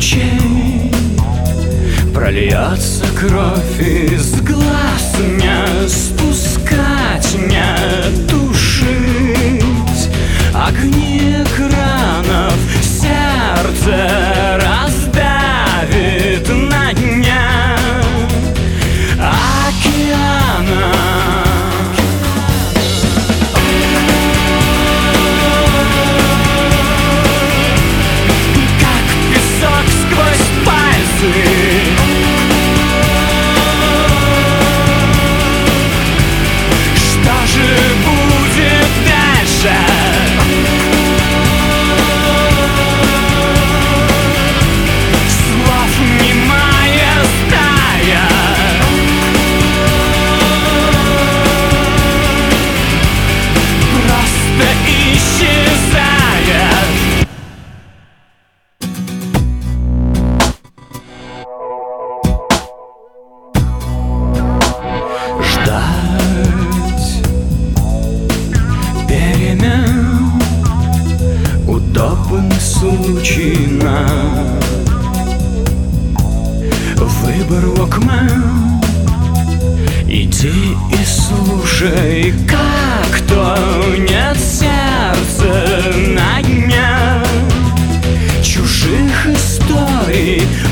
лучей прольется кровь из глаз, не спускать, не тушить огни экранов, сердце раздавит на дне океана. Как песок сквозь пальцы, что же будет дальше? Слов немая стая, просто исчезает. Ждать перемен, удобный случай на выбор Walkman. Иди и слушай, как тонет сердце на дне чужих историй.